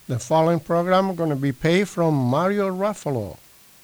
The following program is going to be paid from Mario Ruffalo.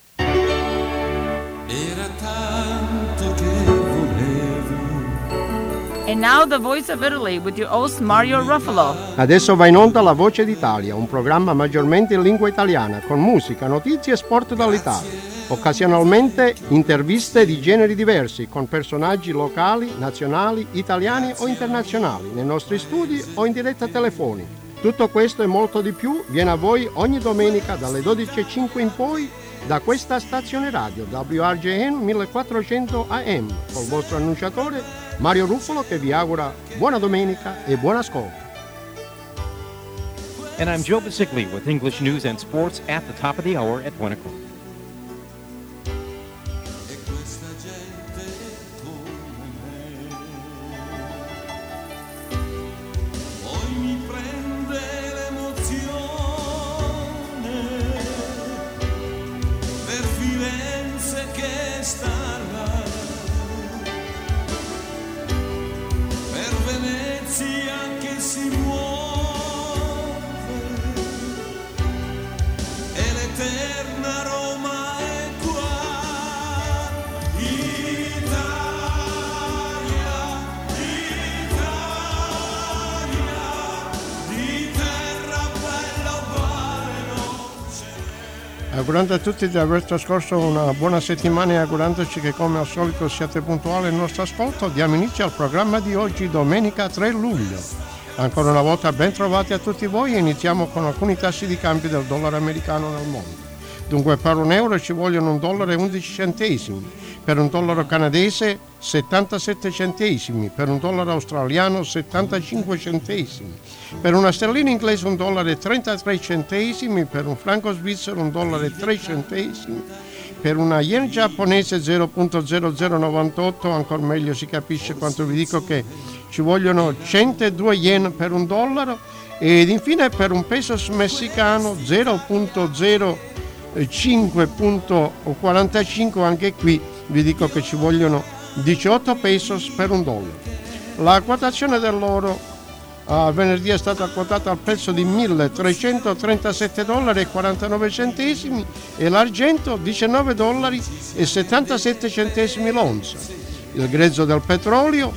Era tanto che volevo. And now the Voice of Italy with your host Mario Ruffalo. Adesso va in onda La Voce d'Italia, un programma maggiormente in lingua italiana, con musica, notizie e sport dall'Italia. Occasionalmente interviste di generi diversi, con personaggi locali, nazionali, italiani o internazionali, nei nostri studi o in diretta telefonica. Tutto questo e molto di più viene a voi ogni domenica dalle 12:05 in poi da questa stazione radio WRJN 1400 AM col vostro annunciatore Mario Ruffalo, che vi augura buona domenica e buon ascolto. And I'm Joe Basicli with English news and sports at the top of the hour at 1 o'clock. Augurando a tutti di aver trascorso una buona settimana e augurandoci che come al solito siate puntuali al nostro ascolto, diamo inizio al programma di oggi, domenica 3 luglio. Ancora una volta ben trovati a tutti voi e iniziamo con alcuni tassi di cambio del dollaro americano nel mondo. Dunque per un euro ci vogliono $1,11, per un dollaro canadese 77 centesimi, per un dollaro australiano 75 centesimi, per una sterlina inglese $1,33, per un franco svizzero $1,03, per una yen giapponese 0,0098, ancora meglio si capisce quanto vi dico che ci vogliono 102 yen per un dollaro, ed infine per un peso messicano 0,0545, anche qui vi dico che ci vogliono 18 pesos per un dollaro. La quotazione dell'oro venerdì è stata quotata al prezzo di $1.337,49 e l'argento $19,77 l'onza. Il grezzo del petrolio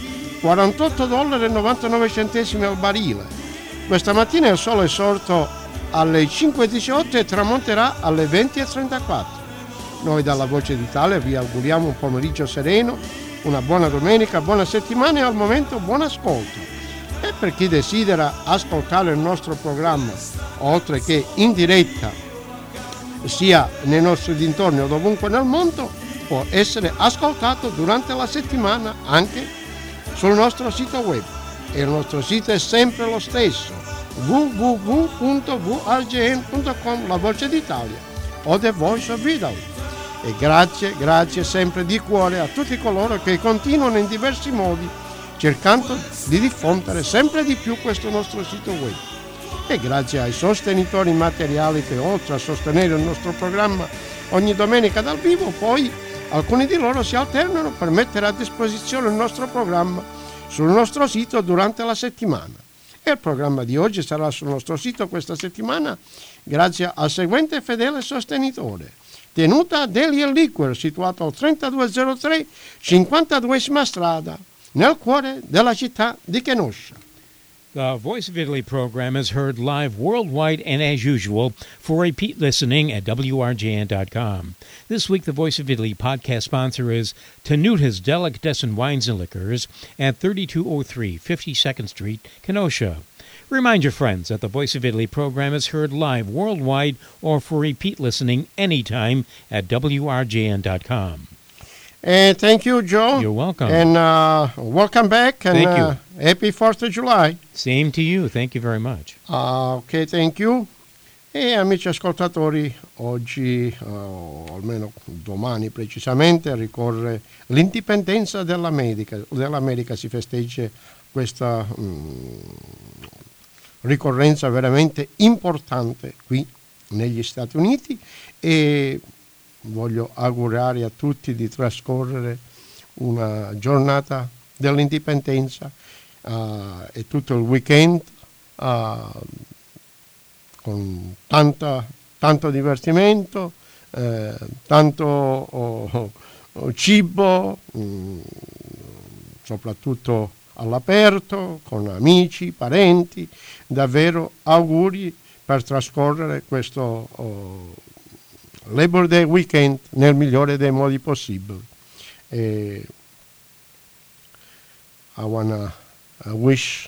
$48,99 al barile. Questa mattina il sole è sorto alle 5:18 e tramonterà alle 20:34. Noi dalla Voce d'Italia vi auguriamo un pomeriggio sereno, una buona domenica, buona settimana e al momento buon ascolto. E per chi desidera ascoltare il nostro programma, oltre che in diretta, sia nei nostri dintorni o dovunque nel mondo, può essere ascoltato durante la settimana anche sul nostro sito web. E il nostro sito è sempre lo stesso, www.vrjn.com, La Voce d'Italia o The Voice of Italy. E grazie sempre di cuore a tutti coloro che continuano in diversi modi cercando di diffondere sempre di più questo nostro sito web. E grazie ai sostenitori materiali che oltre a sostenere il nostro programma ogni domenica dal vivo, poi alcuni di loro si alternano per mettere a disposizione il nostro programma sul nostro sito durante la settimana. E il programma di oggi sarà sul nostro sito questa settimana grazie al seguente fedele sostenitore. Tenuta Deli & Liquor, situato al 3203 52esima strada, nel cuore della città di Kenosha. The Voice of Italy program is heard live worldwide and as usual for repeat listening at WRJN.com. This week the Voice of Italy podcast sponsor is Tenuta's Delicatessen Wines and Liquors at 3203 52nd Street, Kenosha. Remind your friends that the Voice of Italy program is heard live worldwide or for repeat listening anytime at WRJN.com. Thank you, Joe. You're welcome. And welcome back. And, Thank you. Happy 4th of July. Same to you. Thank you very much. Ok, thank you. E amici ascoltatori, oggi, o almeno domani precisamente, ricorre l'indipendenza dell'America. Si festeggia questa ricorrenza veramente importante qui negli Stati Uniti e voglio augurare a tutti di trascorrere una giornata dell'indipendenza e tutto il weekend con tanto divertimento, tanto cibo, soprattutto all'aperto, con amici, parenti. Davvero auguri per trascorrere questo Labor Day weekend nel migliore dei modi possibili. I wanna wish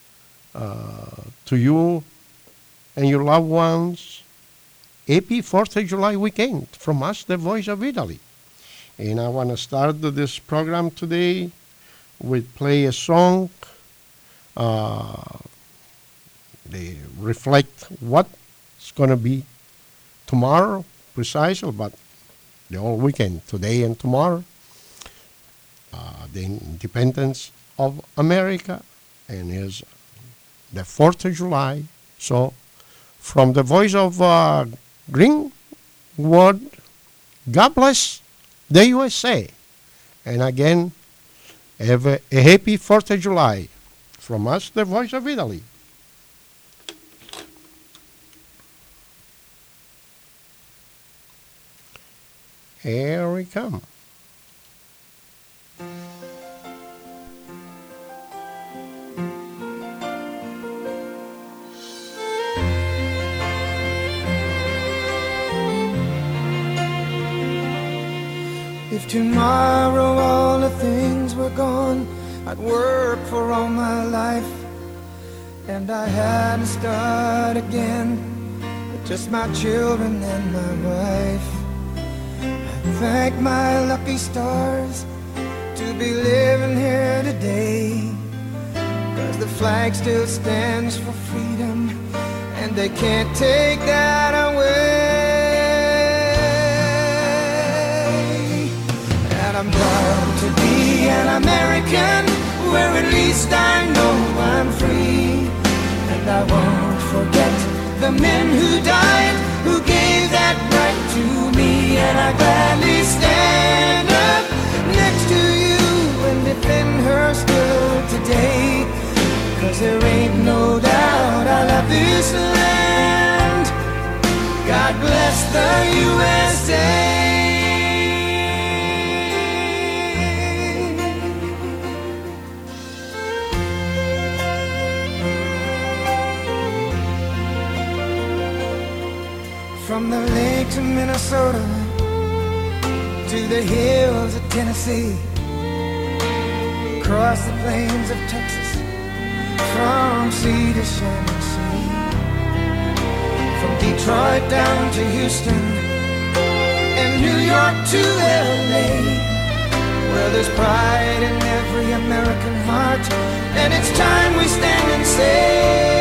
to you and your loved ones happy 4th of July weekend from us, the Voice of Italy. And I want to start this program today with play a song. They reflect what's going to be tomorrow, precisely, but the whole weekend, today and tomorrow. The independence of America, and is the 4th of July. So, from the Voice of Greenwood, God bless the USA. And again, have a happy 4th of July from us, the Voice of Italy. Here we come. If tomorrow all the things were gone I'd work for all my life, and I had to start again with just my children and my wife. I thank my lucky stars to be living here today, 'cause the flag still stands for freedom, and they can't take that away. I'm proud to be an American, where at least I know I'm free. And I won't forget the men who died, who gave that right to me. And I gladly stand up next to you and defend her still today, 'cause there ain't no doubt I love this land. God bless the USA. From the lakes of Minnesota to the hills of Tennessee, across the plains of Texas, from sea to shining sea, from Detroit down to Houston and New York to LA, where there's pride in every American heart, and it's time we stand and say,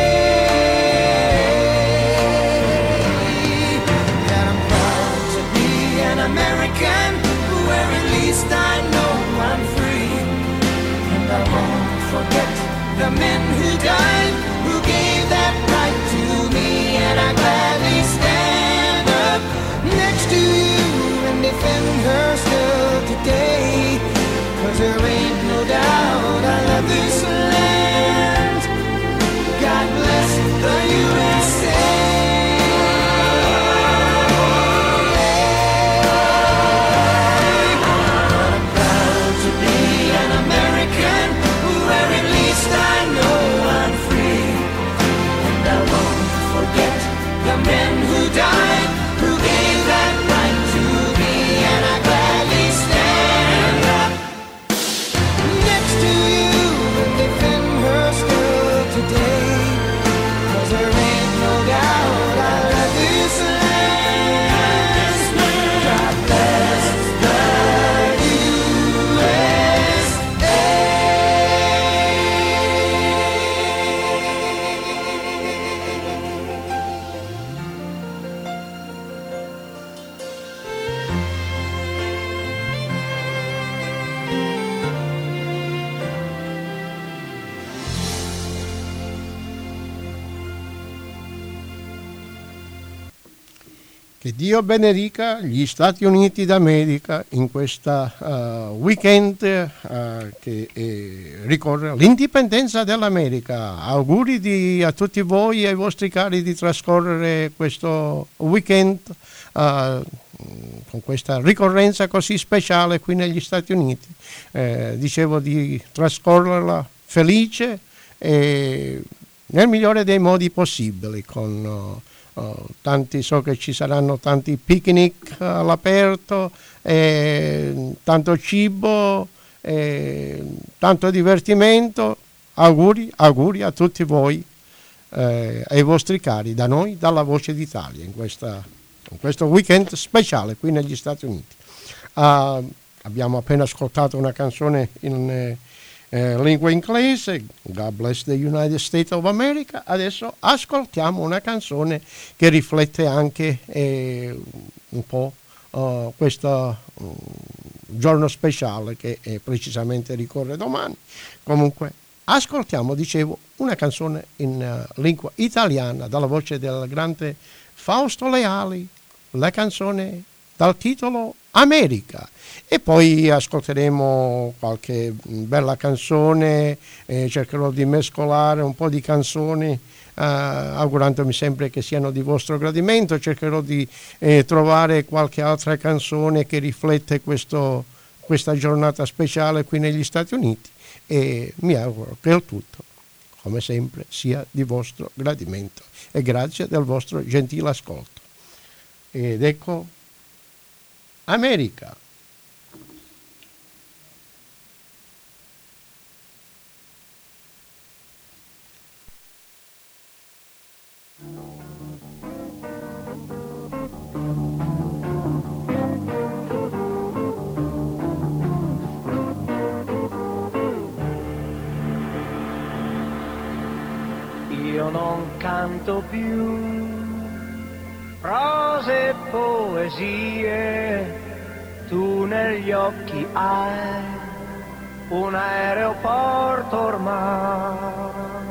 American, where at least I know I'm free. And I won't forget the men who died, who gave that right to me. And I gladly stand up next to you and defend her still today, 'cause there ain't no doubt I love this land. God bless Che Dio benedica gli Stati Uniti d'America in questa weekend che ricorre l'indipendenza dell'America. Auguri a tutti voi e ai vostri cari di trascorrere questo weekend con questa ricorrenza così speciale qui negli Stati Uniti. Dicevo di trascorrerla felice e nel migliore dei modi possibili, con so che ci saranno tanti picnic all'aperto, tanto cibo, tanto divertimento. Auguri a tutti voi e ai vostri cari da noi, dalla Voce d'Italia, in questo weekend speciale qui negli Stati Uniti. Abbiamo appena ascoltato una canzone in lingua inglese, God Bless the United States of America. Adesso ascoltiamo una canzone che riflette anche un po' questo giorno speciale che precisamente ricorre domani. Comunque ascoltiamo, dicevo, una canzone in lingua italiana dalla voce del grande Fausto Leali, la canzone dal titolo America, e poi ascolteremo qualche bella canzone, cercherò di mescolare un po' di canzoni, augurandomi sempre che siano di vostro gradimento. Cercherò di trovare qualche altra canzone che riflette questa giornata speciale qui negli Stati Uniti, e mi auguro che il tutto, come sempre, sia di vostro gradimento, e grazie del vostro gentile ascolto. Ed ecco America. Io non canto più prose e poesie, tu negli occhi hai un aeroporto ormai,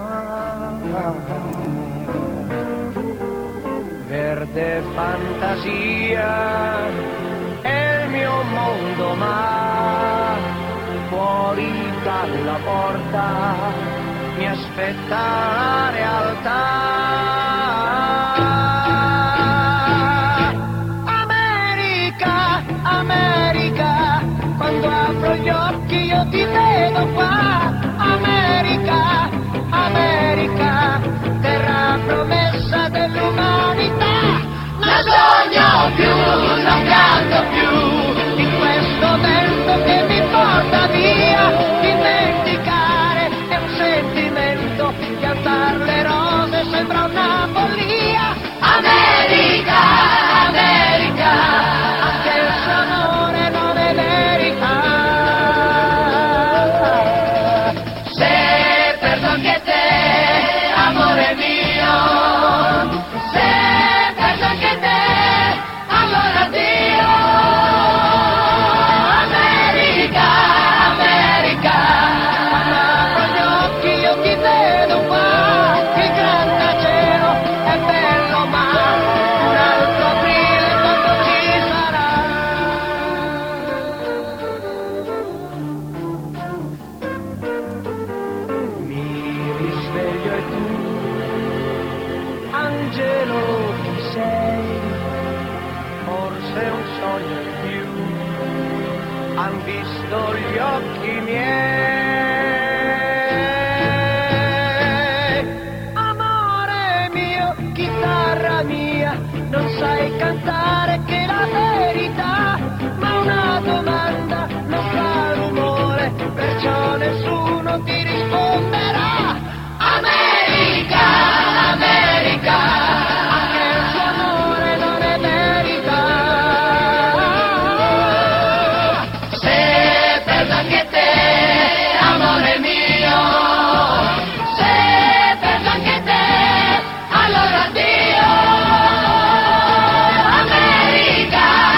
verde fantasia è il mio mondo, ma fuori dalla porta mi aspetta la realtà. America, quando apro gli occhi io ti vedo qua. America, America, terra promessa dell'umanità. Non sogno più, non canto più in questo vento che mi porta via. Dimenticare è un sentimento, piantare le rose sembra una follia. America, America, anche il suo amore non è verità. Se perdo anche te, amore mio, se perdo anche te, allora addio. America, America, quando apro gli occhi io ti vedo qua. Il grattacielo è bello, ma un altro aprile quando ci sarà. Mi risveglio e tu, angelo chi sei, forse un sogno in più, han visto gli occhi miei. Amore mio, chitarra mia, non sai cantare che la verità, ma una domanda non fa rumore, perciò nessuno ti risponderà. America, America, anche il suo amore non è verità. Se perdo anche te, amore mio, se perdo anche te, allora addio. America,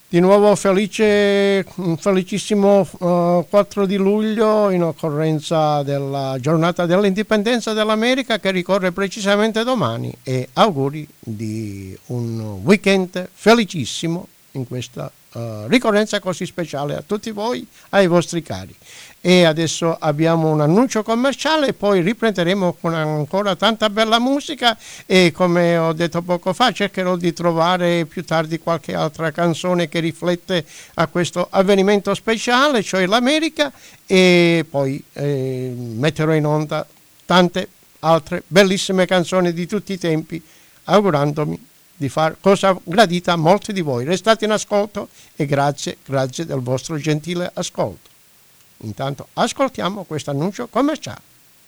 Di nuovo un felicissimo 4 di luglio in occorrenza della giornata dell'indipendenza dell'America che ricorre precisamente domani, e auguri di un weekend felicissimo in questa ricorrenza così speciale a tutti voi, ai vostri cari. E adesso abbiamo un annuncio commerciale e poi riprenderemo con ancora tanta bella musica, e come ho detto poco fa cercherò di trovare più tardi qualche altra canzone che riflette a questo avvenimento speciale, cioè l'America, e poi metterò in onda tante altre bellissime canzoni di tutti i tempi, augurandomi di far cosa gradita a molti di voi. Restate in ascolto e grazie del vostro gentile ascolto. Intanto ascoltiamo questo annuncio commerciale.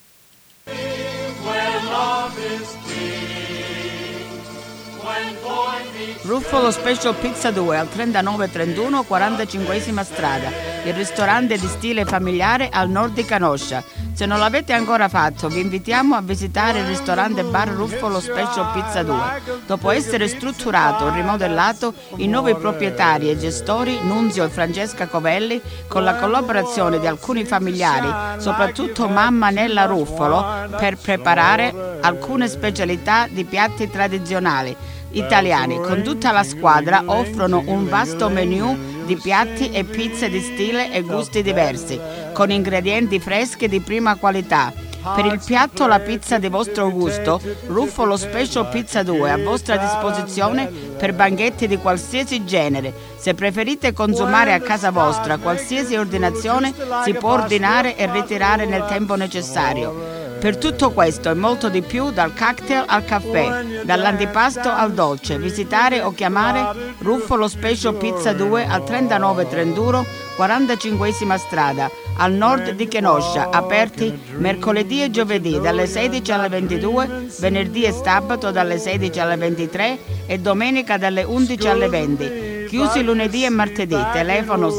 Ruffolo Special Pizza 2 al 3931 45esima strada, il ristorante di stile familiare al nord di Kenosha. Se non l'avete ancora fatto, vi invitiamo a visitare il ristorante bar Ruffolo Special Pizza 2. Dopo essere strutturato e rimodellato, i nuovi proprietari e gestori, Nunzio e Francesca Covelli, con la collaborazione di alcuni familiari, soprattutto mamma Nella Ruffolo, per preparare alcune specialità di piatti tradizionali italiani. Con tutta la squadra offrono un vasto menù di piatti e pizze di stile e gusti diversi, con ingredienti freschi di prima qualità. Per il piatto o la pizza di vostro gusto, Ruffolo Special Pizza 2 è a vostra disposizione per banchetti di qualsiasi genere. Se preferite consumare a casa vostra, qualsiasi ordinazione si può ordinare e ritirare nel tempo necessario. Per tutto questo e molto di più, dal cocktail al caffè, dall'antipasto al dolce, visitare o chiamare Ruffolo Special Pizza 2 al 3931 45esima strada, al nord di Kenosha, aperti mercoledì e giovedì dalle 16 alle 22, venerdì e sabato dalle 16 alle 23 e domenica dalle 11 alle 20. Chiusi lunedì e martedì, telefono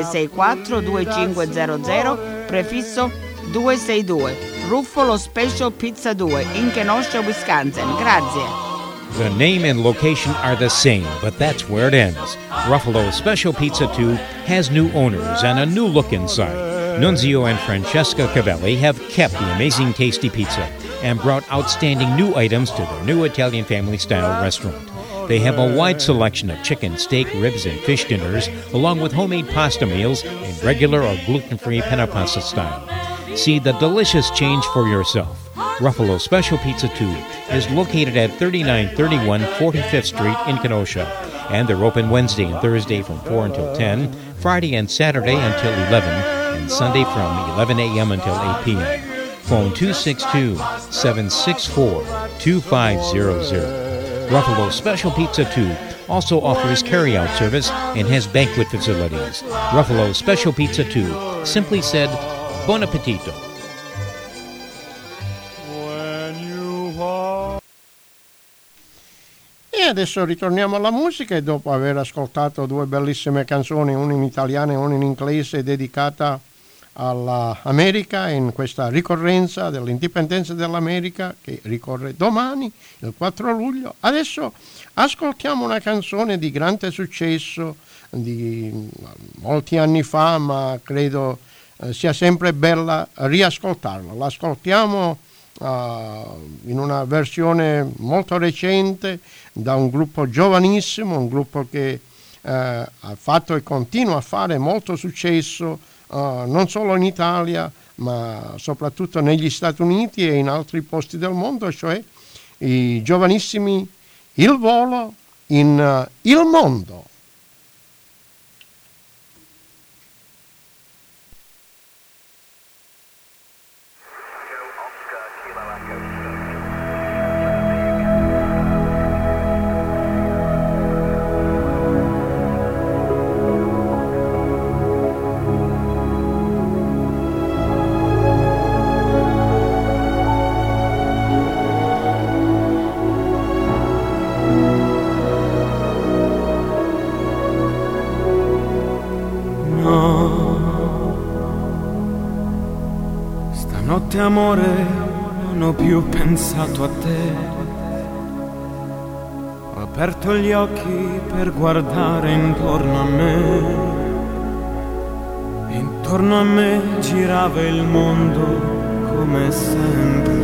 764-2500, prefisso 262. Ruffolo Special Pizza 2 in Kenosha, Wisconsin. Grazie. The name and location are the same, but that's where it ends. Ruffalo Special Pizza 2 has new owners and a new look inside. Nunzio and Francesca Cavelli have kept the amazing tasty pizza and brought outstanding new items to their new Italian family-style restaurant. They have a wide selection of chicken, steak, ribs, and fish dinners, along with homemade pasta meals in regular or gluten-free penne style. See the delicious change for yourself. Ruffalo Special Pizza 2 is located at 3931 45th Street in Kenosha, and they're open Wednesday and Thursday from 4 until 10, Friday and Saturday until 11, and Sunday from 11 a.m. until 8 p.m. Phone 262-764-2500. Ruffalo Special Pizza 2 also offers carry-out service and has banquet facilities. Ruffalo Special Pizza 2, simply said, Buon appetito. E adesso ritorniamo alla musica, e dopo aver ascoltato due bellissime canzoni, una in italiano e una in inglese, dedicata all'America in questa ricorrenza dell'indipendenza dell'America che ricorre domani, il 4 luglio. Adesso ascoltiamo una canzone di grande successo di molti anni fa, ma credo sia sempre bella riascoltarla. L'ascoltiamo in una versione molto recente da un gruppo giovanissimo, un gruppo che ha fatto e continua a fare molto successo non solo in Italia ma soprattutto negli Stati Uniti e in altri posti del mondo, cioè i giovanissimi Il Volo in Il Mondo. Amore, non ho più pensato a te, ho aperto gli occhi per guardare intorno a me. Intorno a me girava il mondo come sempre.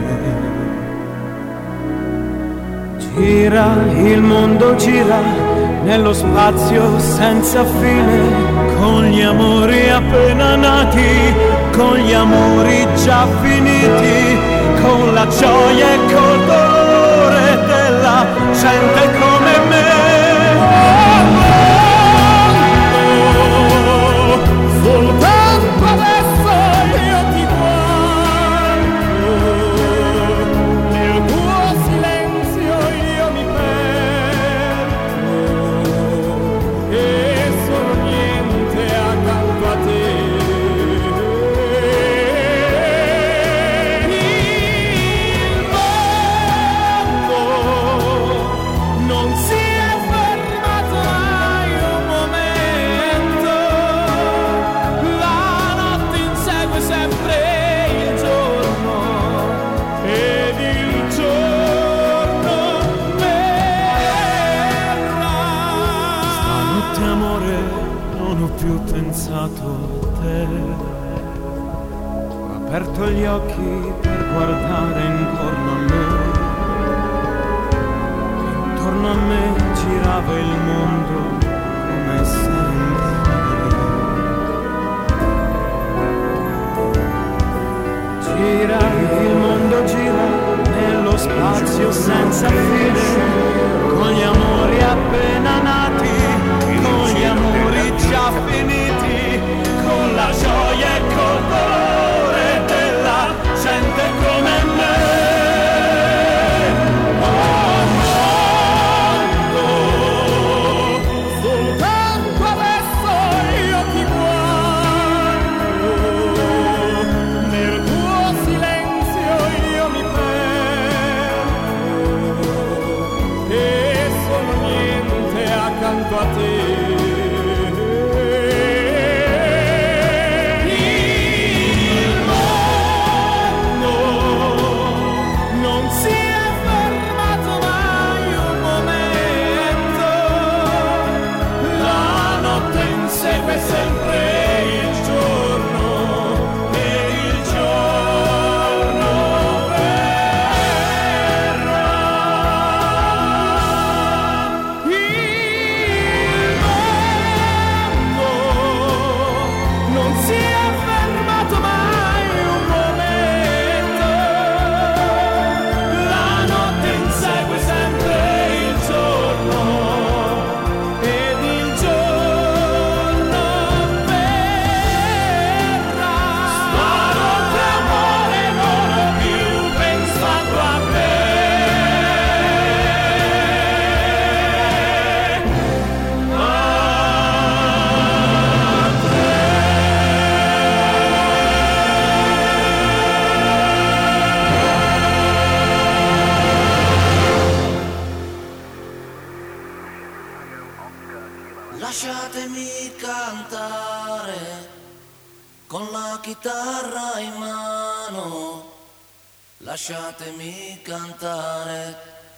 Gira, il mondo gira nello spazio senza fine, con gli amori appena nati, con gli amori già finiti, con la gioia e col dolore della gente come me. Soltanto adesso io ti guardo, nel tuo silenzio io mi perdo e sono niente accanto a te. Il mondo non si è fermato mai un momento, la notte insegue sempre il giorno ed il giorno verrà. Stanotte amore non ho più pensato a te, ho aperto gli occhi per guardare intorno a me. Intorno a me girava il mondo come sempre. Gira, il mondo gira nello spazio senza fine, con gli amori appena nati, con gli amori già finiti, con la gioia e col dolore della gente come me. Soltanto adesso io ti guardo, nel tuo silenzio io mi perdo e sono niente accanto a te. Il mondo non si è fermato mai un momento, la notte insegue sempre il giorno e il giorno verrà. Il mondo non si è fermato mai un momento, la notte insegue sempre il giorno ed il giorno verrà. Stanotte amore non ho più pensato a te. Lasciatemi cantare con la chitarra in mano, lasciatemi cantare,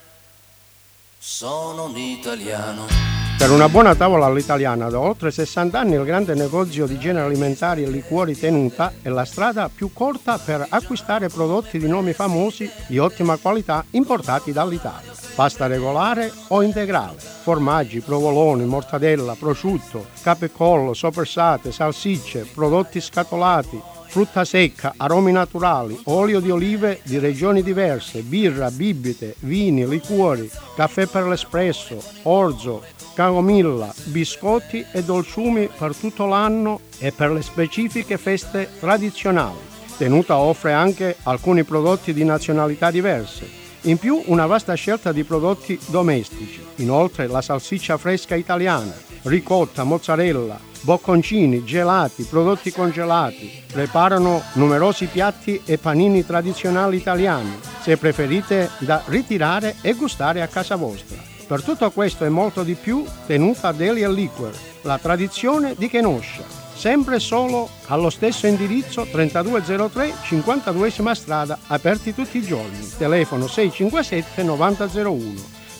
sono un italiano. Per una buona tavola all'italiana, da oltre 60 anni il grande negozio di generi alimentari e liquori Tenuta è la strada più corta per acquistare prodotti di nomi famosi di ottima qualità importati dall'Italia. Pasta regolare o integrale, formaggi, provoloni, mortadella, prosciutto, capecollo, soppressate, salsicce, prodotti scatolati, frutta secca, aromi naturali, olio di olive di regioni diverse, birra, bibite, vini, liquori, caffè per l'espresso, orzo, camomilla, biscotti e dolciumi per tutto l'anno e per le specifiche feste tradizionali. Tenuta offre anche alcuni prodotti di nazionalità diverse. In più una vasta scelta di prodotti domestici. Inoltre la salsiccia fresca italiana, ricotta, mozzarella, bocconcini, gelati, prodotti congelati. Preparano numerosi piatti e panini tradizionali italiani, se preferite da ritirare e gustare a casa vostra. Per tutto questo e molto di più, Tenuta Deli & Liquor, la tradizione di Kenosha. Sempre solo allo stesso indirizzo 3203 52esima strada, aperti tutti i giorni, telefono 657 9001.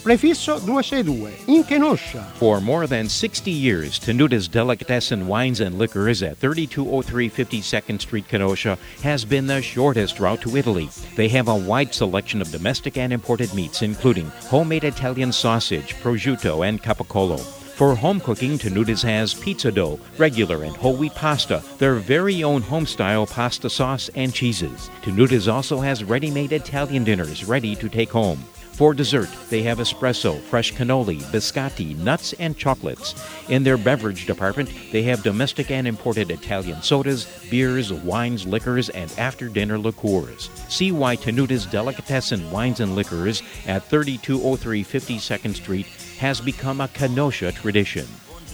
prefisso 262, in Kenosha. For more than 60 years, Tenuda's Delicatessen Wines and Liquors at 3203 52nd Street, Kenosha, has been the shortest route to Italy. They have a wide selection of domestic and imported meats, including homemade Italian sausage, prosciutto, and capicola. For home cooking, Tenuda's has pizza dough, regular and whole wheat pasta, their very own home-style pasta sauce, and cheeses. Tenuda's also has ready-made Italian dinners ready to take home. For dessert, they have espresso, fresh cannoli, biscotti, nuts, and chocolates. In their beverage department, they have domestic and imported Italian sodas, beers, wines, liquors, and after-dinner liqueurs. See why Tenuda's Delicatessen Wines and Liquors at 3203 52nd Street has become a Kenosha tradition.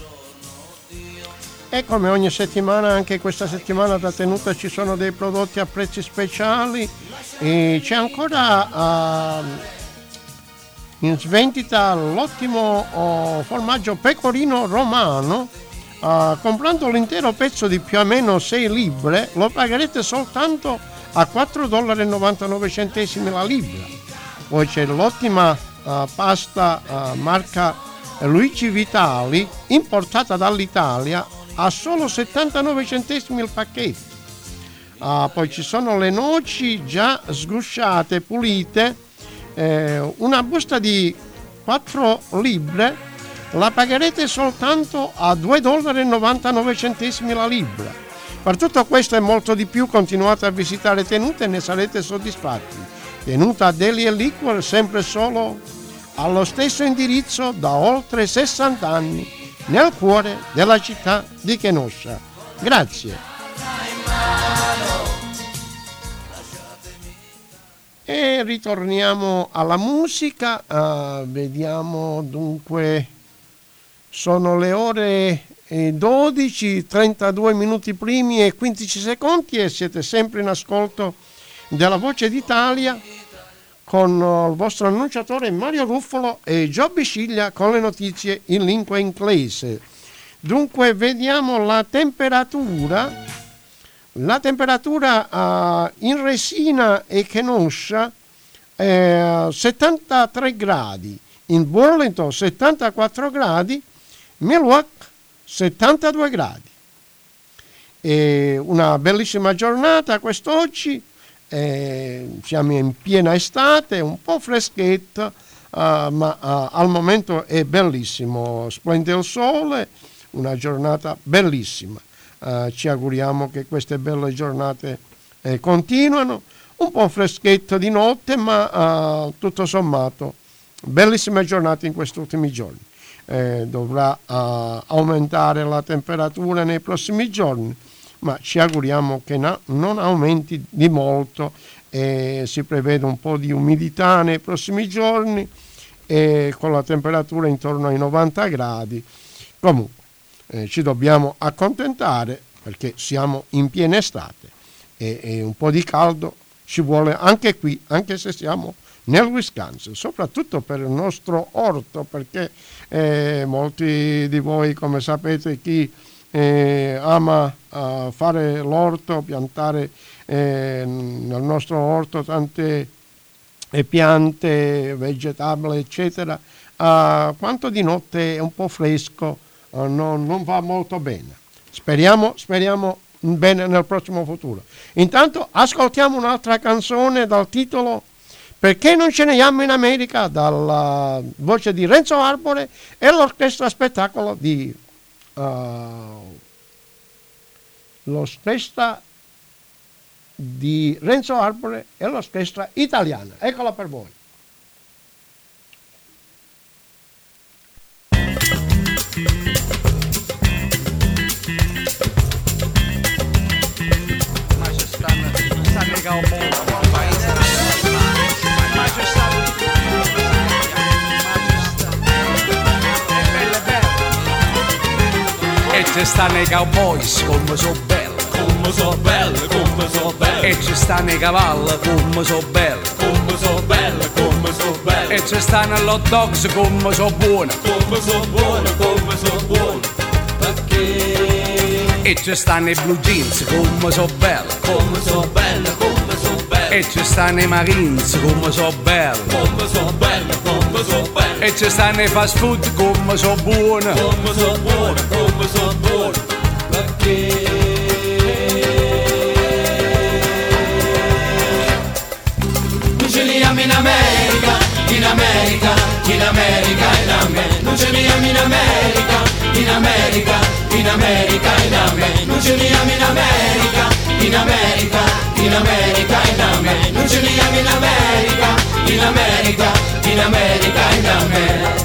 E come ogni settimana, anche questa settimana da Tenuta ci sono dei prodotti a prezzi speciali e c'è ancora in svendita l'ottimo formaggio pecorino romano. Comprando l'intero pezzo di più o meno 6 libbre lo pagherete soltanto a $4,99 la libra. Poi c'è l'ottima pasta marca Luigi Vitali, importata dall'Italia, a solo 79 centesimi il pacchetto. Poi ci sono le noci già sgusciate, pulite, una busta di 4 libbre la pagherete soltanto a $2,99 la libra. Per tutto questo e molto di più continuate a visitare Tenuta e ne sarete soddisfatti. Tenuta Deli e Liquor, sempre solo allo stesso indirizzo da oltre 60 anni, nel cuore della città di Kenosha. Grazie. E ritorniamo alla musica, vediamo dunque, sono le ore 12, 32 minuti primi e 15 secondi e siete sempre in ascolto della Voce d'Italia con il vostro annunciatore Mario Ruffolo e Gio Bisciglia con le notizie in lingua inglese. Dunque vediamo la temperatura. La temperatura in Resina e Kenosha è 73 gradi, in Burlington 74 gradi, Milwaukee 72 gradi. E una bellissima giornata quest'oggi, siamo in piena estate, un po' freschetta, ma al momento è bellissimo, splende il sole, una giornata bellissima. Ci auguriamo che queste belle giornate continuano, un po' freschetto di notte, ma tutto sommato bellissime giornate in questi ultimi giorni. Dovrà aumentare la temperatura nei prossimi giorni, ma ci auguriamo che non aumenti di molto. Si prevede un po' di umidità nei prossimi giorni con la temperatura intorno ai 90 gradi. Comunque ci dobbiamo accontentare perché siamo in piena estate e un po' di caldo ci vuole anche qui, anche se siamo nel Wisconsin, soprattutto per il nostro orto, perché molti di voi, come sapete, chi ama fare l'orto, piantare nel nostro orto tante piante vegetabili eccetera, quanto di notte è un po' fresco, non va molto bene. Speriamo bene nel prossimo futuro. Intanto ascoltiamo un'altra canzone dal titolo Perché non ce ne siamo in America, dalla voce di Renzo Arbore e l'orchestra spettacolo di l'orchestra di Renzo Arbore e l'orchestra italiana. Eccola per voi. E ci stanno i cowboys come so belli, come so belli, come so belli. E ci stanno i cavalli come so belli, come so belli, come so belli. E ci stanno gli hot dogs come so buoni, come so buoni, come so buoni. Perché? E ci stanno i blue jeans come so belli, come so belli, come so belli. E ci stanno i Marines come so belli, come so bello, come so bello, e ci stanno i fast food come so buoni, come so buono, come so buono, perché non ce li amo in America, in America, in America, in America, non ce li amo in America, in America, in America, in America, non ce li amo in America, in America, in America, in America, non ce li amo in America, in America, in America, in America.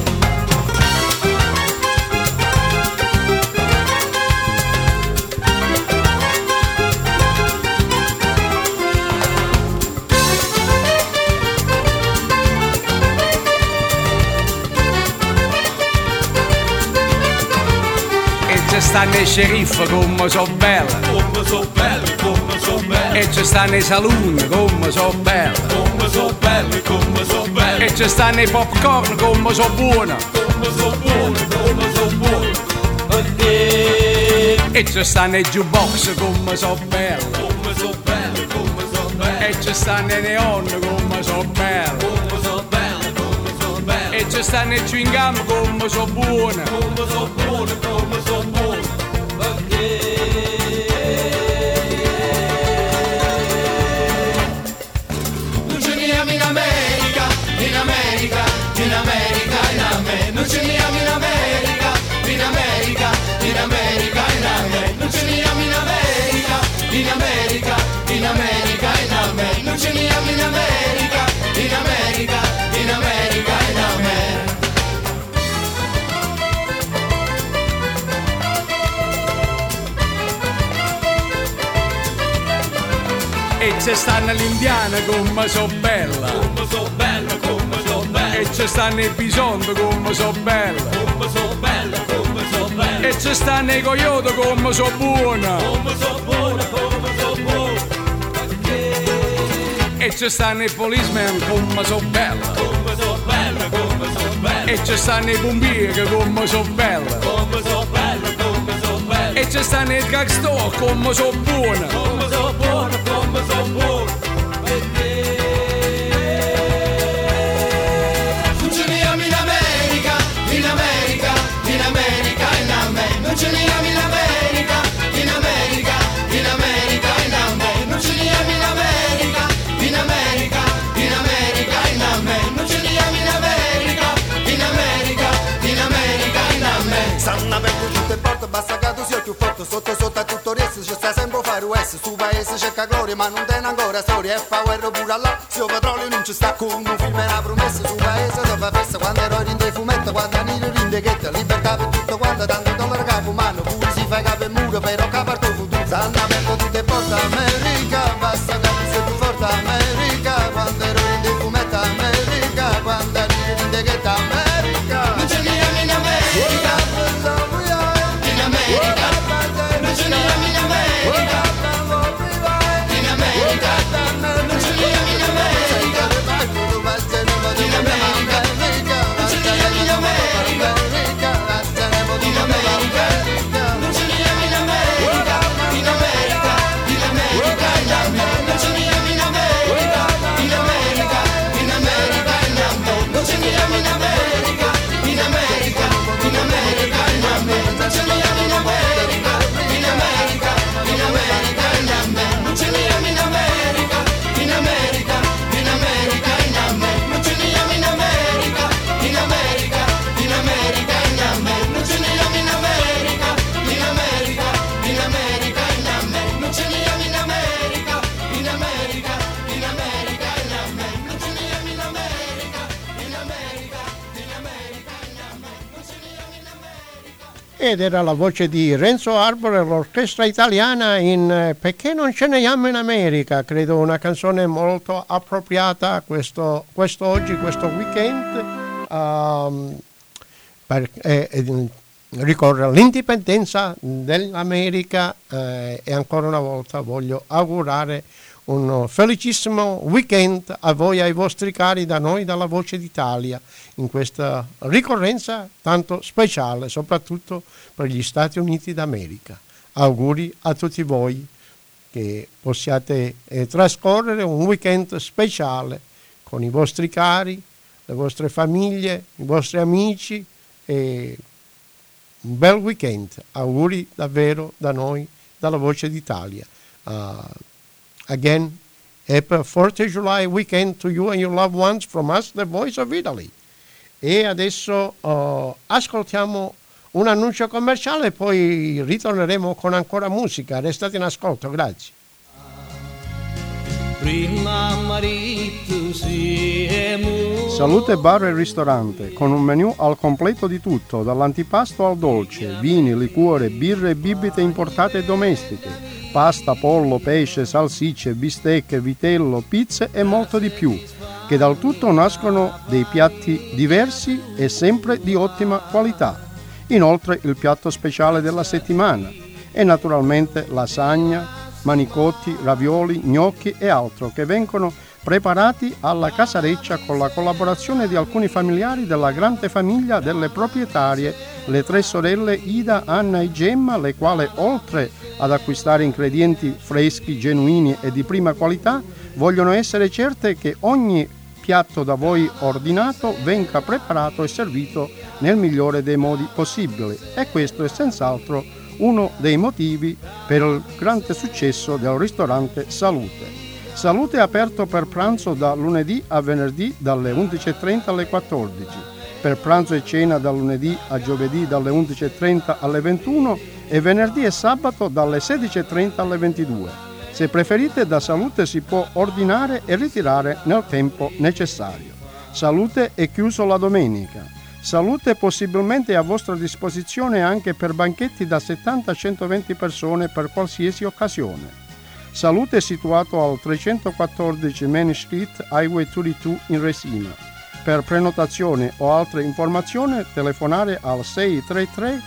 ci stanno i sceriffi come so belli, come so belli, come so belli, e ci stanno i saloon come so belli, come so belli, come so belli, e ci stanno i popcorn come so buoni, come so buoni, come so buoni, perché e ci stanno i jukebox come so belli, come so belli, come so belli, e ci stanno i neon come so belli, come so belli, come so belli, e ci stanno i chewing gum come so buoni, come so buoni, come so buoni, perché non ce ne amo in America, in America, in America, in America, non ce ne amo in America, in America, in America, in America, non ce ne amo in America, in America, in America, in America, non ce ne amo in America, in America, in America, in America. e ci stanno l'indiana come so bella, Come so bello, come so bello, e ci stanno i bisonti come so bella, come so bello, come so bello, e ci stanno i coyote come so buona, come so buono, come so buono, e ci stanno i policemen come so bella, come so bello, come so bello, e ci stanno i pompieri come so bella, come so bello, come so bello, e ci stanno i drugstore come so buona, come so buono, come so buono, perché non ce ne amo in America, in America, in America, in America, non ce ne amo in America, in America, in America, in America, non ce ne amo in America, in America, in America, in America, non ce ne amo in America, in America, in America, in America. Stanno aperto tutte le porte, basta che tu sia più forte. Sotto sotto a tutto il resto, ci sta sempre fare US. Su paese cerca gloria, ma non tiene ancora storia. E fa guerra pure là, se il petrolio non ci sta. Con un film era promessa, su paese dove festa. Quando ero in dei fumetti, quando ero in dei ghetta. Libertà per tutto quanto, tanto dollaro capo umano. Pure si fa capo e muro, però capo al tuo futuro. Stanno aperto tutte le porte, America. Basta che tu sia più forte, America. Quando ero in dei fumetti, America. Quando ero in dei ghetta, America. Non ce ne amo in America, in America, non ce ne amo in America, in America, non ce ne amo in America, in America, non ce ne amo in America, in America, non ce ne amo in America, in America, in America, in America, non ce ne amo in America, in America, in America, in America, non ce ne amo in America, in America, in America, in America, non ce ne amo in America, in America, in America, in America, non ce ne amo in America, in America, in America, in America, non ce ne amo in America, in America, in America, in America, non ce ne amo in America, in America, in America, in America, non ce ne amo in America, in America, in America, in America, non ce ne amo in America, in America, in America, in America, non ce ne amo in America. Ed era la voce di Renzo Arbore, l'orchestra italiana in Perché non ce ne amo in America, credo una canzone molto appropriata a questo oggi, questo weekend, ricorre all'indipendenza dell'America e ancora una volta voglio augurare un felicissimo weekend a voi e ai vostri cari da noi, dalla Voce d'Italia, in questa ricorrenza tanto speciale, soprattutto per gli Stati Uniti d'America. Auguri a tutti voi che possiate trascorrere un weekend speciale con i vostri cari, le vostre famiglie, i vostri amici, e un bel weekend. Auguri davvero da noi, dalla Voce d'Italia. Again, happy 4th of July weekend to you and your loved ones from us, the Voice of Italy. E adesso ascoltiamo un annuncio commerciale e poi ritorneremo con ancora musica. Restate in ascolto, grazie. Salute Bar e Ristorante, con un menù al completo di tutto, dall'antipasto al dolce, vini, liquore, birre e bibite importate e domestiche, pasta, pollo, pesce, salsicce, bistecche, vitello, pizze e molto di più, che dal tutto nascono dei piatti diversi e sempre di ottima qualità. Inoltre il piatto speciale della settimana e naturalmente lasagna, manicotti, ravioli, gnocchi e altro che vengono preparati alla casareccia con la collaborazione di alcuni familiari della grande famiglia delle proprietarie, le 3 sorelle Ida, Anna e Gemma, le quali oltre ad acquistare ingredienti freschi, genuini e di prima qualità, vogliono essere certe che ogni piatto da voi ordinato venga preparato e servito nel migliore dei modi possibili, e questo è senz'altro uno dei motivi per il grande successo del ristorante Salute. Salute è aperto per pranzo da lunedì a venerdì dalle 11.30 alle 14, per pranzo e cena da lunedì a giovedì dalle 11.30 alle 21 e venerdì e sabato dalle 16.30 alle 22. Se preferite, da Salute si può ordinare e ritirare nel tempo necessario. Salute è chiuso la domenica. Salute possibilmente è a vostra disposizione anche per banchetti da 70 a 120 persone per qualsiasi occasione. Salute è situato al 314 Main Street, Highway 22 in Resina. Per prenotazione o altre informazioni telefonare al 633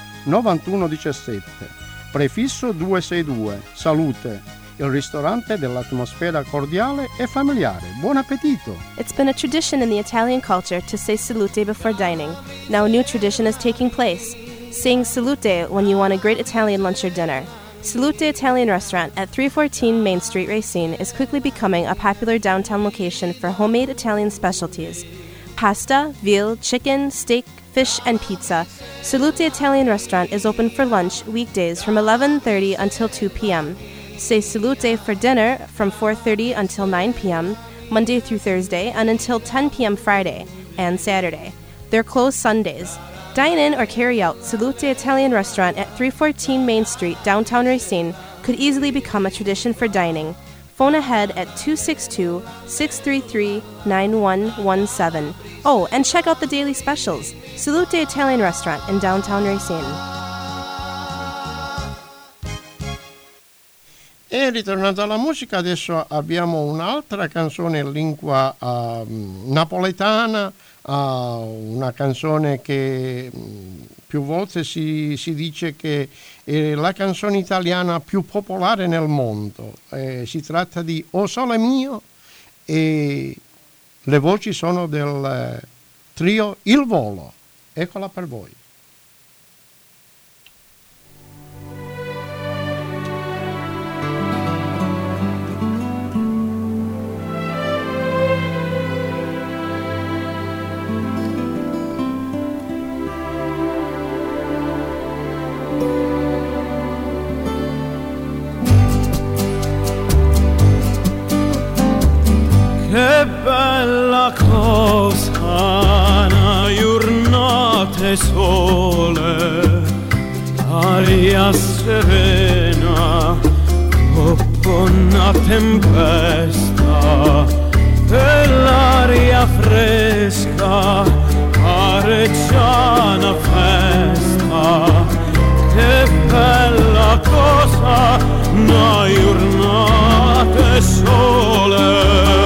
9117. Prefisso 262. Salute, il ristorante dell'atmosfera cordiale e familiare. Buon appetito! It's been a tradition in the Italian culture to say salute before dining. Now a new tradition is taking place, saying salute when you want a great Italian lunch or dinner. Salute Italian Restaurant at 314 Main Street, Racine is quickly becoming a popular downtown location for homemade Italian specialties. Pasta, veal, chicken, steak, fish, and pizza. Salute Italian Restaurant is open for lunch weekdays from 11:30 until 2 p.m. Say salute for dinner from 4:30 until 9 p.m., Monday through Thursday, and until 10 p.m. Friday and Saturday. They're closed Sundays. Dine in or carry out. Salute Italian Restaurant at 314 Main Street, downtown Racine, could easily become a tradition for dining. Phone ahead at 262-633-9117. Oh, and check out the daily specials. Salute Italian Restaurant in downtown Racine. E ritornando alla musica, adesso abbiamo un'altra canzone in lingua napoletana, una canzone che più volte si dice che è la canzone italiana più popolare nel mondo. Si tratta di O Sole Mio e le voci sono del trio Il Volo. Eccola per voi. Che bella cosa, una giornata sole, aria serena, dopo una tempesta, e l'aria fresca, pareggia una festa. Che bella cosa, una giornata sole.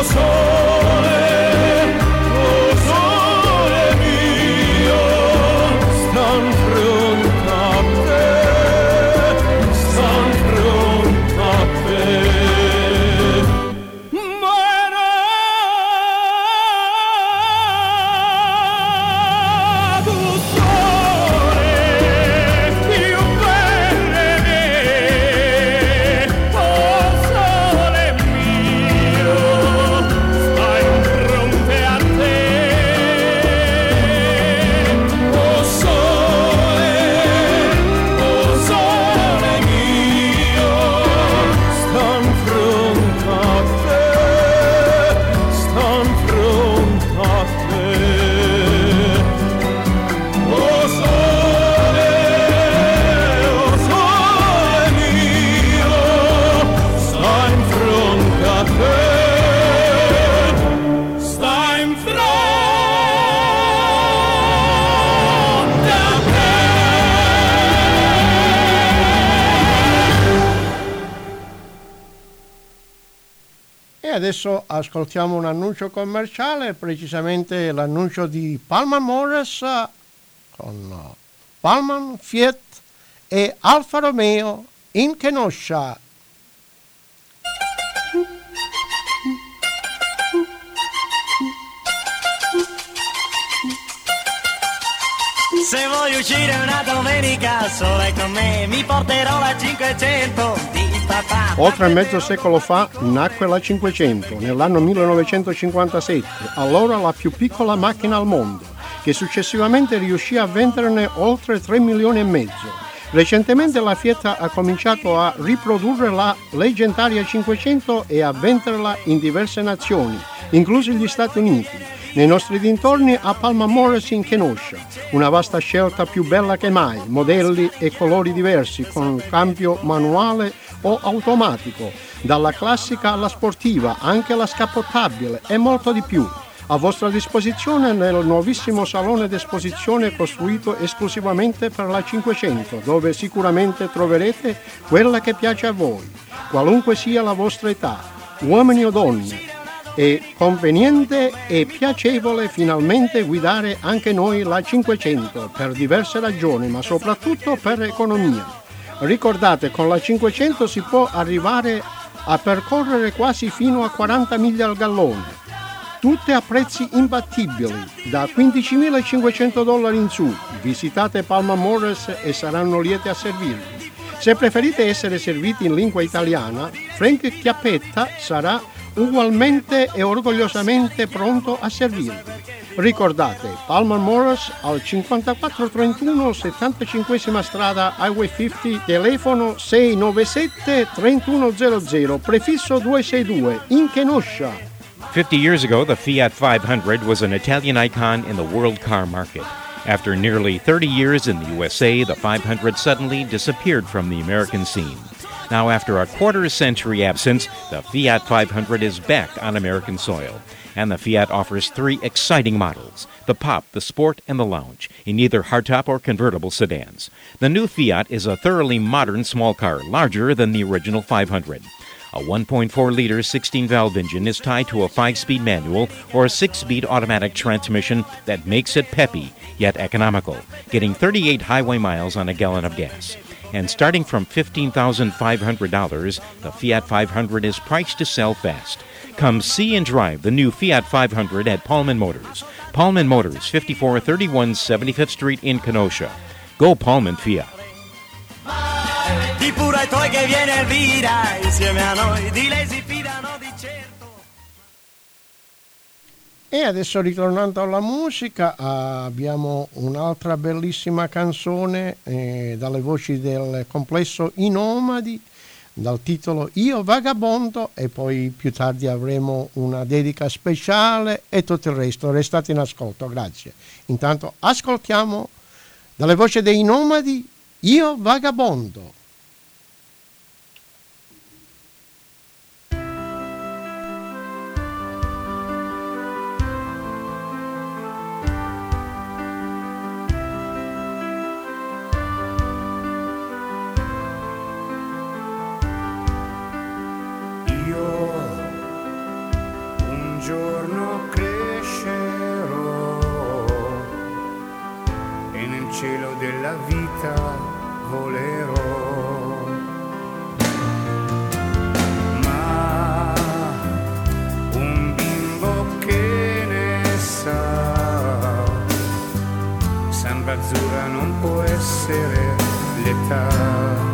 Adesso ascoltiamo un annuncio commerciale, precisamente l'annuncio di Pullman Motors con Pullman, Fiat e Alfa Romeo in Kenosha. Se vuoi uscire una domenica sola con me, mi porterò la 500 di papà. Oltre mezzo secolo fa nacque la 500, nell'anno 1957, allora la più piccola macchina al mondo, che successivamente riuscì a venderne oltre 3 milioni e mezzo. Recentemente la Fiat ha cominciato a riprodurre la leggendaria 500 e a venderla in diverse nazioni, inclusi gli Stati Uniti. Nei nostri dintorni a Pullman Motors in Kenosha, una vasta scelta più bella che mai, modelli e colori diversi con cambio manuale o automatico, dalla classica alla sportiva, anche la scappottabile e molto di più. A vostra disposizione nel nuovissimo salone d'esposizione costruito esclusivamente per la 500, dove sicuramente troverete quella che piace a voi, qualunque sia la vostra età, uomini o donne. È conveniente e piacevole finalmente guidare anche noi la 500 per diverse ragioni, ma soprattutto per economia. Ricordate, con la 500 si può arrivare a percorrere quasi fino a 40 miglia al gallone, tutte a prezzi imbattibili, da $15.500 in su. Visitate Pullman Motors e saranno lieti a servirvi. Se preferite essere serviti in lingua italiana, Frank Chiappetta sarà ugualmente e orgogliosamente pronto a servirvi. Ricordate, Pullman Motors al 5431 75esima strada Highway 50, telefono 697-3100, prefisso 262, in Kenosha. 50 years ago, the Fiat 500 was an Italian icon in the world car market. After nearly 30 years in the USA, the 500 suddenly disappeared from the American scene. Now, after a quarter-century absence, the Fiat 500 is back on American soil. And the Fiat offers 3 exciting models, the Pop, the Sport, and the Lounge, in either hardtop or convertible sedans. The new Fiat is a thoroughly modern small car, larger than the original 500. A 1.4-liter 16-valve engine is tied to a 5-speed manual or a 6-speed automatic transmission that makes it peppy, yet economical, getting 38 highway miles on a gallon of gas. And starting from $15,500, the Fiat 500 is priced to sell fast. Come see and drive the new Fiat 500 at Pullman Motors. Pullman Motors, 5431 75th Street in Kenosha. Go Pullman Fiat. Di pure ai tuoi che viene Elvira, insieme a noi, di lei si fidano di certo. E adesso, ritornando alla musica, abbiamo un'altra bellissima canzone dalle voci del complesso I Nomadi, dal titolo Io Vagabondo, e poi più tardi avremo una dedica speciale e tutto il resto. Restate in ascolto, grazie. Intanto ascoltiamo dalle voci dei Nomadi Io Vagabondo. giorno crescerò e nel cielo della vita volerò. Ma un bimbo che ne sa, samba azzurra non può essere l'età.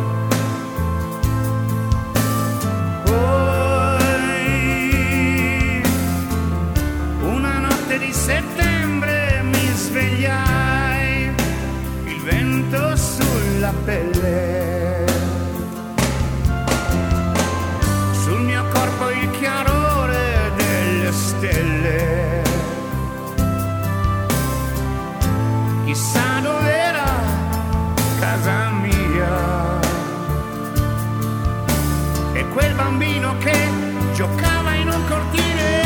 Di settembre mi svegliai, il vento sulla pelle, sul mio corpo il chiarore delle stelle. Chissà dov'era casa mia e quel bambino che giocava in un cortile.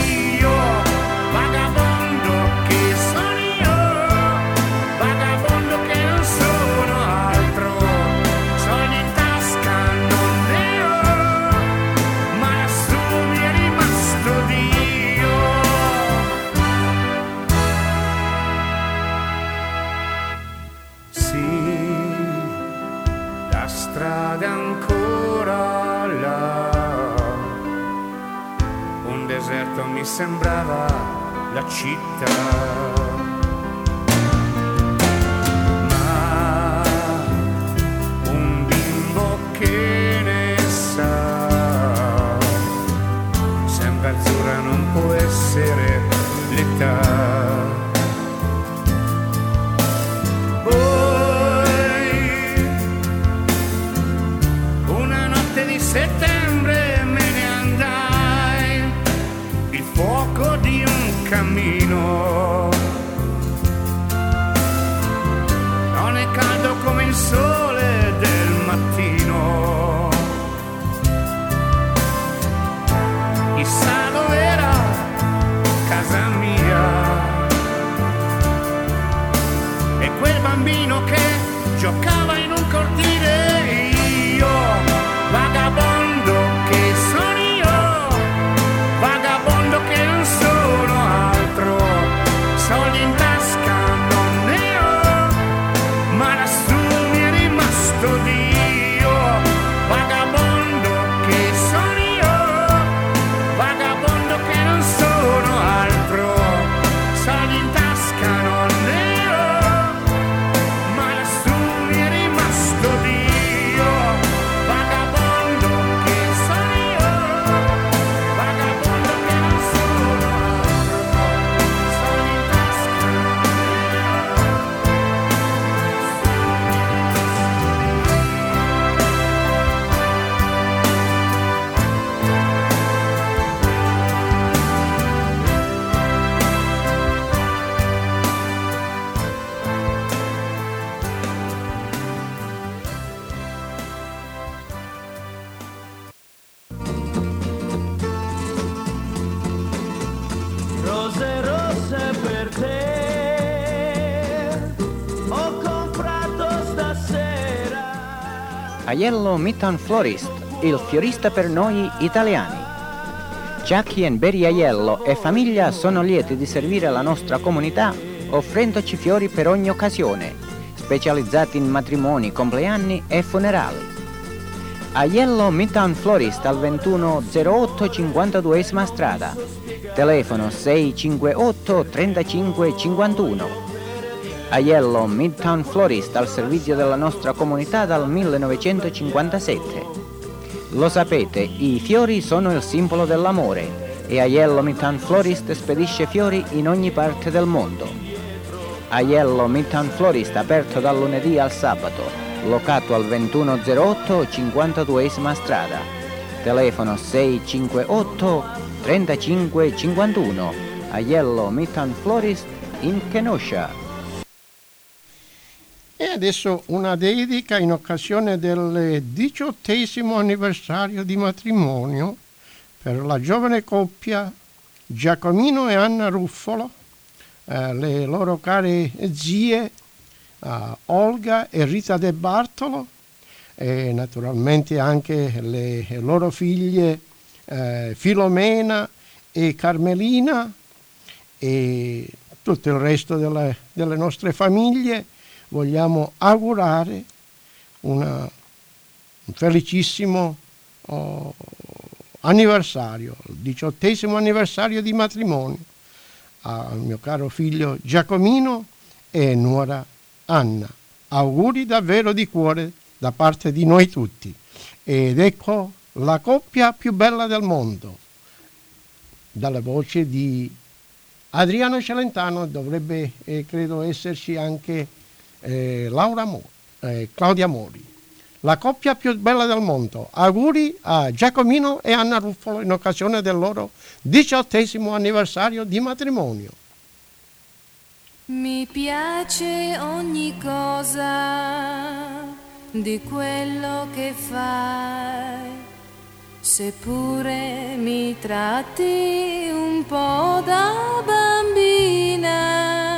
Vagabondo che sono io, vagabondo che non sono altro, soldi in tasca non ne ho, ma lassù mi è rimasto Dio. Sì, la strada è ancora là, un deserto mi sembrava la città, ma un bimbo che ne sa, sembra azzurra non può essere l'età. Poi una notte di settembre me ne andai, il fuoco di un cammino non è caldo come il sole del mattino. Chissà dov'era casa mia e quel bambino che giocava in un cortile. Io vagabondo che sono io, vagabondo che non sono altro, soldi in tasca non ne ho, ma lassù mi è rimasto Dio. Vagabondo che sono io, vagabondo che non sono altro, soldi in tasca non ne ho, ma lassù mi è rimasto Dio. Vagabondo che sono io, vagabondo che non sono altro, soldi in tasca non Rose rosse per te ho comprato stasera. Aiello Midtown Florist, il fiorista per noi italiani. Jackie e Barry Aiello e famiglia sono lieti di servire la nostra comunità offrendoci fiori per ogni occasione, specializzati in matrimoni, compleanni e funerali. Aiello Midtown Florist al 2108 52esima strada. Telefono 658 35 51. Aiello Midtown Florist al servizio della nostra comunità dal 1957. Lo sapete, i fiori sono il simbolo dell'amore e Aiello Midtown Florist spedisce fiori in ogni parte del mondo. Aiello Midtown Florist aperto dal lunedì al sabato, locato al 2108 52esima strada. Telefono 658 35 51. Aiello Midtown Florist in Kenosha. E adesso una dedica in occasione del 18° anniversario di matrimonio per la giovane coppia Giacomino e Anna Ruffolo, le loro care zie Olga e Rita De Bartolo e naturalmente anche le loro figlie Filomena e Carmelina e tutto il resto delle nostre famiglie vogliamo augurare un felicissimo anniversario, il 18° anniversario di matrimonio al mio caro figlio Giacomino e nuora Anna. Auguri davvero di cuore da parte di noi tutti. Ed ecco la coppia più bella del mondo, dalla voce di Adriano Celentano. Dovrebbe credo esserci anche Claudia Mori. La coppia più bella del mondo. Auguri a Giacomino e Anna Ruffolo in occasione del loro 18° anniversario di matrimonio. Mi piace ogni cosa di quello che fai, seppure mi tratti un po' da bambina.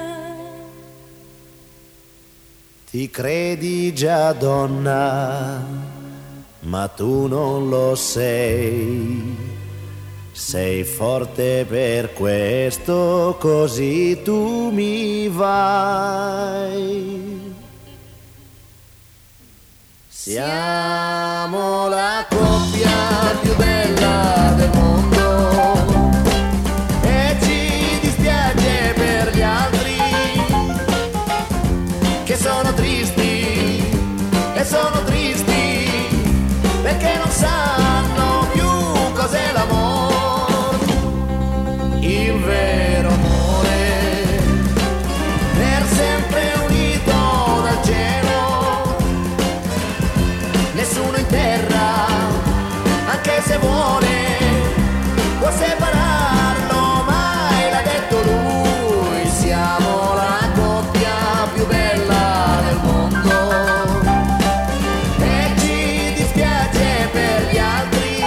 Ti credi già donna, ma tu non lo sei. Sei forte per questo, così tu mi vai. Siamo la coppia più bella del mondo e ci dispiace per gli altri che sono tristi e sono tristi perché non sanno più cos'è l'amore, il vero amore, per sempre unito dal cielo, nessuno in terra, anche se vuole, può separarlo, mai l'ha detto lui. Siamo la coppia più bella del mondo e ci dispiace per gli altri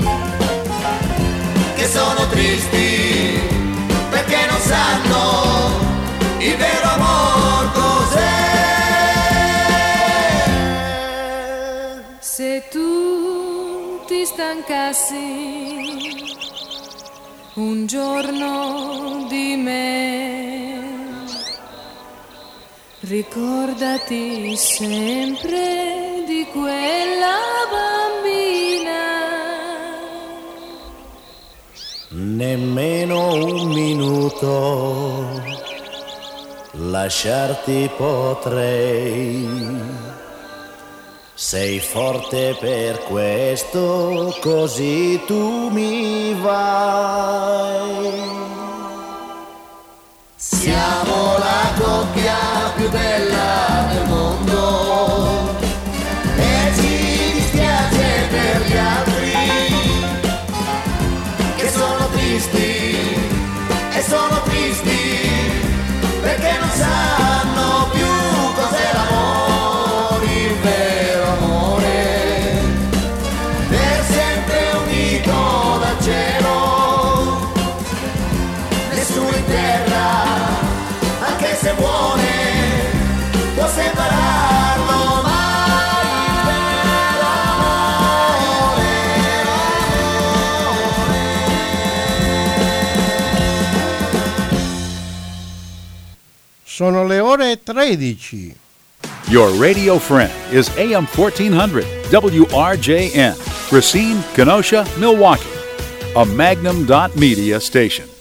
che sono tristi perché non sanno il vero amor cos'è. Se tu ti stancassi un giorno di me, ricordati sempre di quella bambina. Nemmeno un minuto lasciarti potrei. Sei forte per questo, così tu mi vai. Siamo la coppia più bella del mondo e ci dispiace per gli altri che sono tristi e sono tristi perché non sanno più cos'è l'amore, il vero amore, per sempre unito dal cielo, nessuno in terra, anche se vuole, può separarlo, mai il vero Sono le ore 13. Your radio friend is AM 1400 WRJN, Racine, Kenosha, Milwaukee, a Magnum.Media station.